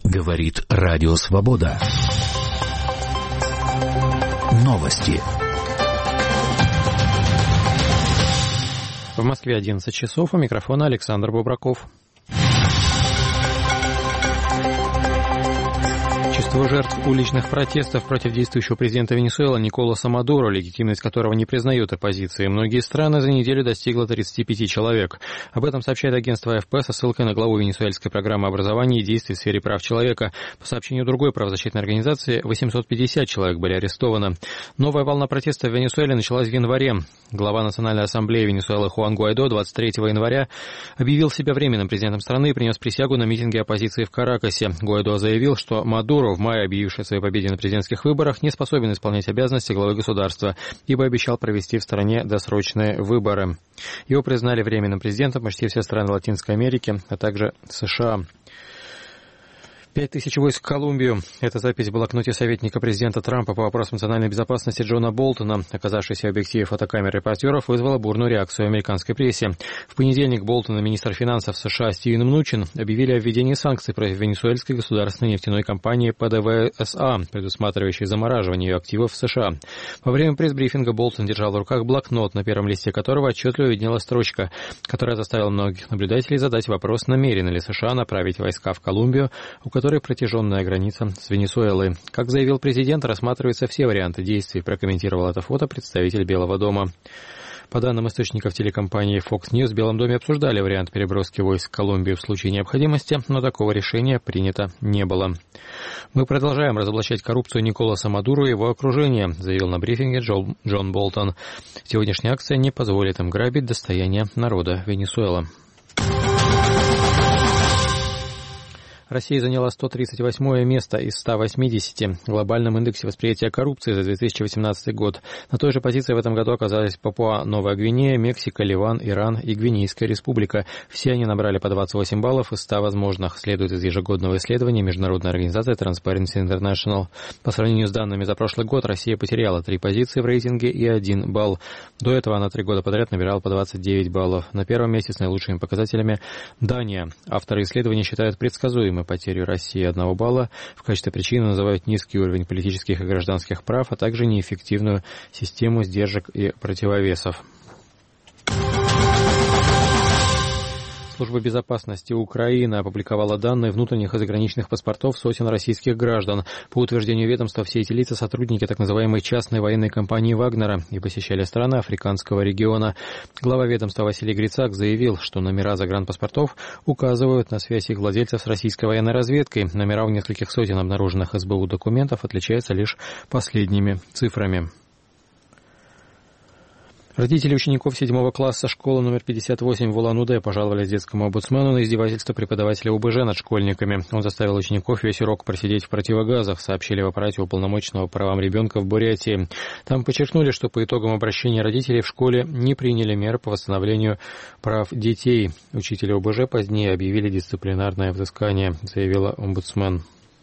Говорит Радио Свобода. Новости. В Москве 11 часов. У микрофона Александр Бобраков. Число жертв уличных протестов против действующего президента Венесуэлы Николаса Мадуро, легитимность которого не признают оппозиции, многие страны за неделю достигла 35 человек. Об этом сообщает агентство АФП со ссылкой на главу венесуэльской программы образования и действий в сфере прав человека. По сообщению другой правозащитной организации, 850 человек были арестованы. Новая волна протестов в Венесуэле началась в январе. Глава Национальной ассамблеи Венесуэлы Хуан Гуайдо 23 января объявил себя временным президентом страны и принес присягу на митинге оппозиции в Каракасе. Гуайдо заявил, что Мадуро, в мае объявивший о своей победе на президентских выборах, не способен исполнять обязанности главы государства, ибо обещал провести в стране досрочные выборы. Его признали временным президентом почти все страны Латинской Америки, а также США. 5000 войск в Колумбию. Эта запись в блокноте советника президента Трампа по вопросам национальной безопасности Джона Болтона, оказавшейся в объективе фотокамер репортеров, вызвала бурную реакцию в американской прессе. В понедельник Болтон и министр финансов США Стивен Мнучин объявили о введении санкций против венесуэльской государственной нефтяной компании ПДВСА, предусматривающей замораживание ее активов в США. Во время пресс-брифинга Болтон держал в руках блокнот, на первом листе которого отчетливо виднелась строчка, которая заставила многих наблюдателей задать вопрос, намерены ли США направить войска в Колумбию, у которой протяженная граница с Венесуэлой. Как заявил президент, рассматриваются все варианты действий, прокомментировал это фото представитель Белого дома. По данным источников телекомпании Fox News, в Белом доме обсуждали вариант переброски войск в Колумбию в случае необходимости, но такого решения принято не было. «Мы продолжаем разоблачать коррупцию Николаса Мадуро и его окружения», заявил на брифинге Джон Болтон. Сегодняшняя акция не позволит им грабить достояние народа Венесуэлы. Россия заняла 138 место из 180 в глобальном индексе восприятия коррупции за 2018 год. На той же позиции в этом году оказались Папуа-Новая Гвинея, Мексика, Ливан, Иран и Гвинейская республика. Все они набрали по 28 баллов из 100 возможных, следует из ежегодного исследования международной организации Transparency International. По сравнению с данными за прошлый год, Россия потеряла 3 позиции в рейтинге и 1 балл. До этого она 3 года подряд набирала по 29 баллов. На первом месте с наилучшими показателями Дания. Авторы исследования считают предсказуемым потерю России 1 балла. В качестве причины называют низкий уровень политических и гражданских прав, а также неэффективную систему сдержек и противовесов. Служба безопасности Украины опубликовала данные внутренних и заграничных паспортов сотен российских граждан. По утверждению ведомства, все эти лица — сотрудники так называемой частной военной компании «Вагнера» и посещали страны африканского региона. Глава ведомства Василий Грицак заявил, что номера загранпаспортов указывают на связь их владельцев с российской военной разведкой. Номера у нескольких сотен обнаруженных СБУ документов отличаются лишь последними цифрами. Родители учеников 7 класса школы номер 58 в Улан-Удэ пожаловались детскому омбудсмену на издевательство преподавателя ОБЖ над школьниками. Он заставил учеников весь урок просидеть в противогазах, сообщили в аппарате уполномоченного по правам ребенка в Бурятии. Там подчеркнули, что по итогам обращения родителей в школе не приняли меры по восстановлению прав детей. Учителя ОБЖ позднее объявили дисциплинарное взыскание, заявила омбудсмен.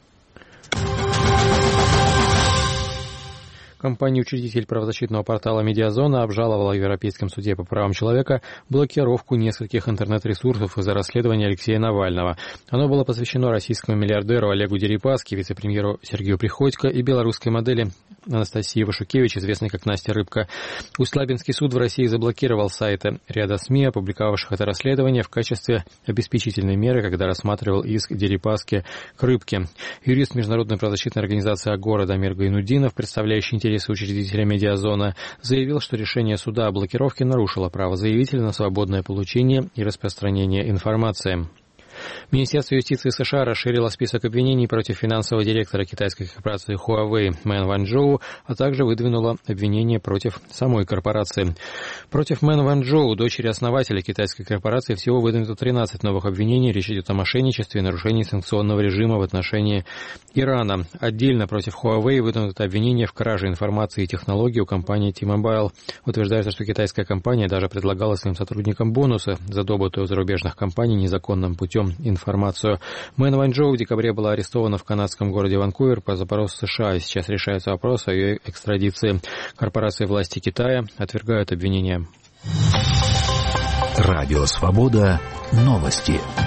Компания-учредитель правозащитного портала «Медиазона» обжаловала в Европейском суде по правам человека блокировку нескольких интернет-ресурсов из-за расследования Алексея Навального. Оно было посвящено российскому миллиардеру Олегу Дерипаске, вице-премьеру Сергею Приходько и белорусской модели Анастасии Вашукевич, известной как Настя Рыбка. Усть-Лабинский суд в России заблокировал сайты ряда СМИ, опубликовавших это расследование в качестве обеспечительной меры, когда рассматривал иск Дерипаске к Рыбке. Юрист международной правозащитной организации «Агора» Дамир Гайнуддинов, представляющий интересы учредителя «Медиазона», заявил, что решение суда о блокировке нарушило право заявителя на свободное получение и распространение информации. Министерство юстиции США расширило список обвинений против финансового директора китайской корпорации Huawei Мэн Ванчжоу, а также выдвинуло обвинение против самой корпорации. Против Мэн Ванчжоу, дочери основателя китайской корпорации, всего выдвинуто 13 новых обвинений. Речь идет о мошенничестве и нарушении санкционного режима в отношении Ирана. Отдельно против Huawei выдвинуто обвинение в краже информации и технологий у компании T-Mobile. Утверждается, что китайская компания даже предлагала своим сотрудникам бонусы за добытую у зарубежных компаний незаконным путем информацию. Мэн Ванчжоу в декабре была арестована в канадском городе Ванкувер по запросу США, и сейчас решается вопрос о ее экстрадиции. Корпорации власти Китая отвергают обвинения. Радио Свобода. Новости.